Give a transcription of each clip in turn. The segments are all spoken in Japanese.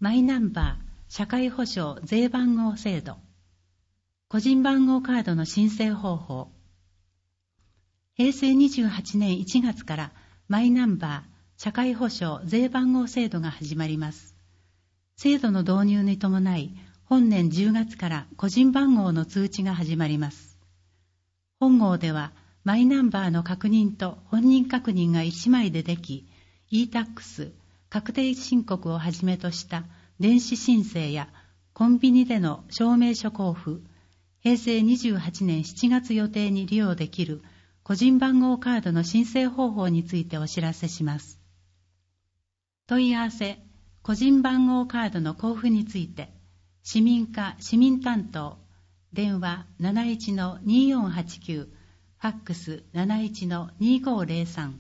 マイナンバー社会保障税番号制度、個人番号カードの申請方法。平成28年1月からマイナンバー社会保障税番号制度が始まります。制度の導入に伴い、本年10月から個人番号の通知が始まります。本号ではマイナンバーの確認と本人確認が1枚ででき、e-tax、確定申告をはじめとした電子申請やコンビニでの証明書交付、平成28年7月予定に利用できる個人番号カードの申請方法についてお知らせします。問い合わせ、個人番号カードの交付について、市民課市民担当、電話 71-2489、ファックス 71-2503。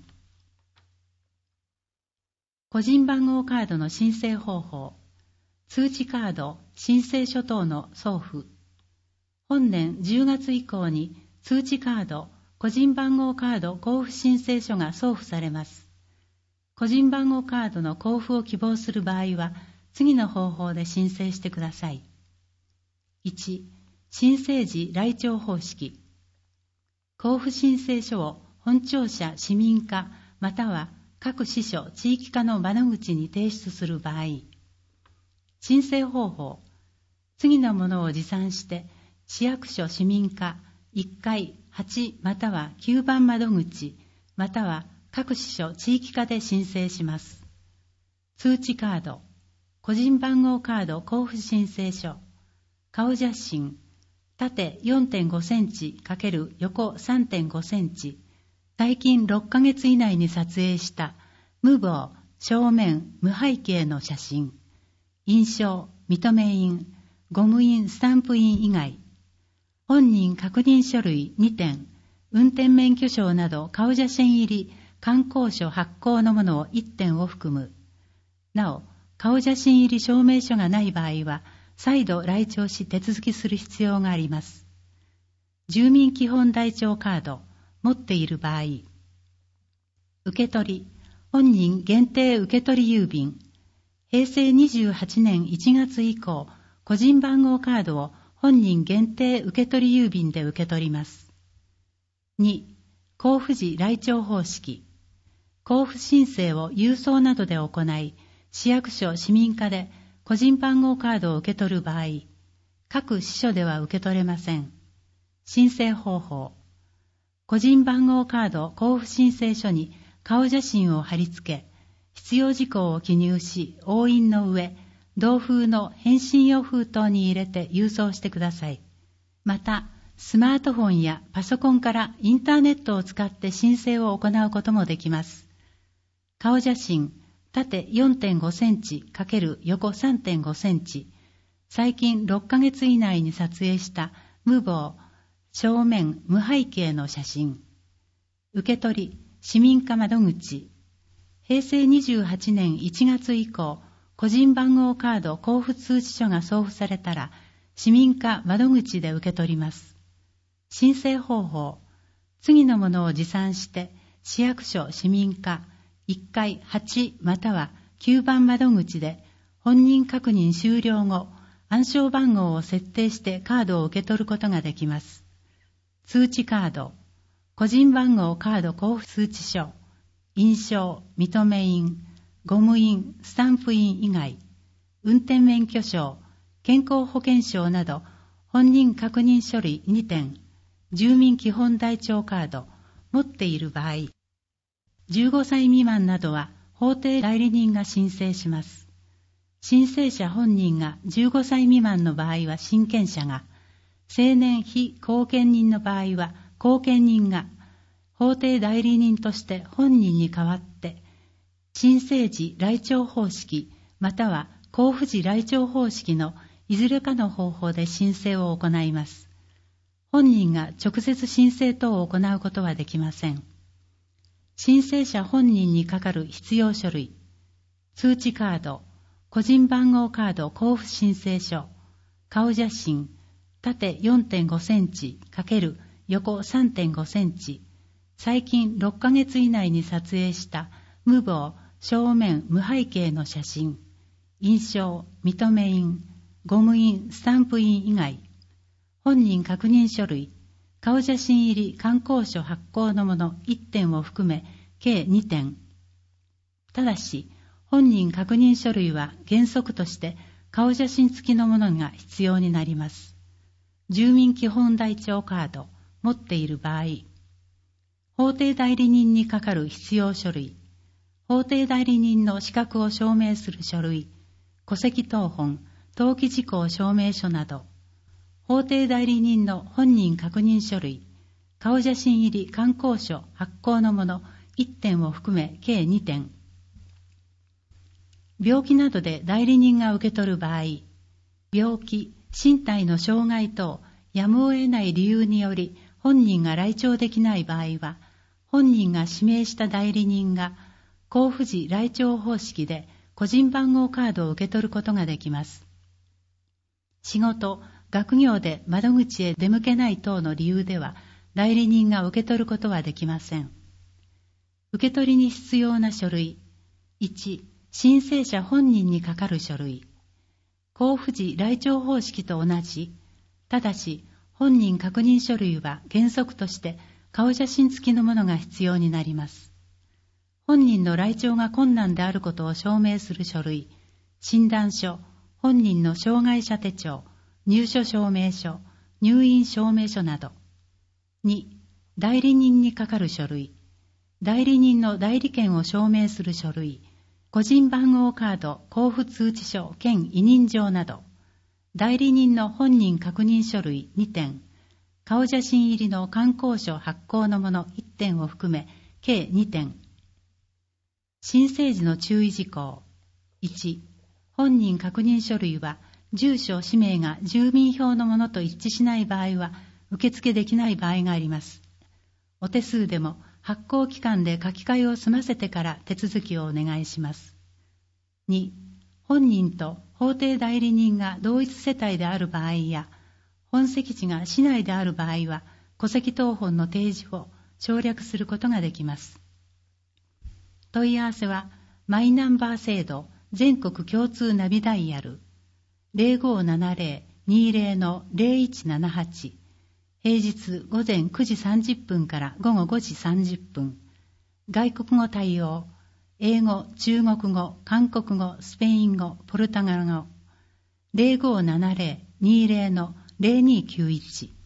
個人番号カードの申請方法、通知カード、申請書等の送付。本年10月以降に通知カード、個人番号カード交付申請書が送付されます。個人番号カードの交付を希望する場合は、次の方法で申請してください。1、申請時来庁方式。交付申請書を本庁舎市民課または各支所地域課の窓口に提出する場合、申請方法、次のものを持参して市役所市民課1階8または9番窓口または各支所地域課で申請します。通知カード、個人番号カード交付申請書、顔写真、縦 4.5 センチ×横 3.5 センチ、最近6ヶ月以内に撮影した無亡、正面、無背景の写真、印章、認め印、ゴム印、スタンプ印以外、本人確認書類2点、運転免許証など顔写真入り観光書発行のものを1点を含む。なお、顔写真入り証明書がない場合は、再度来庁し手続きする必要があります。住民基本台帳カード、持っている場合、受取、本人限定受取郵便、平成28年1月以降、個人番号カードを本人限定受取郵便で受け取ります。2、交付時来庁方式。交付申請を郵送などで行い、市役所市民課で個人番号カードを受け取る場合、各支所では受け取れません。申請方法、個人番号カード交付申請書に顔写真を貼り付け、必要事項を記入し、押印の上、同封の返信用封筒に入れて郵送してください。また、スマートフォンやパソコンからインターネットを使って申請を行うこともできます。顔写真、縦 4.5 センチ×横 3.5 センチ、最近6ヶ月以内に撮影した無亡、正面、無背景の写真。受け取り、市民課窓口。平成28年1月以降、個人番号カード交付通知書が送付されたら、市民課窓口で受け取ります。申請方法、次のものを持参して、市役所市民課1階8または9番窓口で本人確認終了後、暗証番号を設定してカードを受け取ることができます。通知カード、個人番号カード交付通知書、印章、認め印、ゴム印、スタンプ印以外、運転免許証、健康保険証など本人確認書類2点、住民基本台帳カード、持っている場合、15歳未満などは法定代理人が申請します。申請者本人が15歳未満の場合は親権者が、成年非後見人の場合は後見人が、法定代理人として本人に代わって、申請時来庁方式または交付時来庁方式のいずれかの方法で申請を行います。本人が直接申請等を行うことはできません。申請者本人に係る必要書類、通知カード、個人番号カード交付申請書、顔写真、縦 4.5 センチ×横 3.5 センチ、最近6ヶ月以内に撮影した無亡、正面、無背景の写真、 印章、認め印、ゴム印、スタンプ印以外、本人確認書類、顔写真入り観光書発行のもの1点を含め計2点。ただし、本人確認書類は原則として顔写真付きのものが必要になります。住民基本台帳カード、持っている場合、法定代理人に係る必要書類、法定代理人の資格を証明する書類、戸籍謄本、登記事項証明書など、法定代理人の本人確認書類、顔写真入り観光書発行のもの1点を含め計2点。病気などで代理人が受け取る場合、病気、身体の障害等、やむを得ない理由により本人が来庁できない場合は、本人が指名した代理人が交付時来庁方式で個人番号カードを受け取ることができます。仕事、学業で窓口へ出向けない等の理由では、代理人が受け取ることはできません。受け取りに必要な書類。1、申請者本人に係る書類。交付時来庁方式と同じ。ただし、本人確認書類は原則として顔写真付きのものが必要になります。本人の来庁が困難であることを証明する書類、診断書、本人の障害者手帳、入所証明書、入院証明書など。2、代理人に係る書類、代理人の代理権を証明する書類、個人番号カード、交付通知書兼委任状など、代理人の本人確認書類2点、顔写真入りの観光書発行のもの1点を含め計2点。申請時の注意事項。1、本人確認書類は住所・氏名が住民票のものと一致しない場合は受付できない場合があります。お手数でも発行期間で書き換えを済ませてから手続きをお願いします。2、本人と法定代理人が同一世帯である場合や、本籍地が市内である場合は、戸籍謄本の提示を省略することができます。問い合わせは、マイナンバー制度全国共通ナビダイヤル 0570-20-0178 平日午前9時30分から午後5時30分。外国語対応。英語、中国語、韓国語、スペイン語、ポルトガル語。0570-20-0291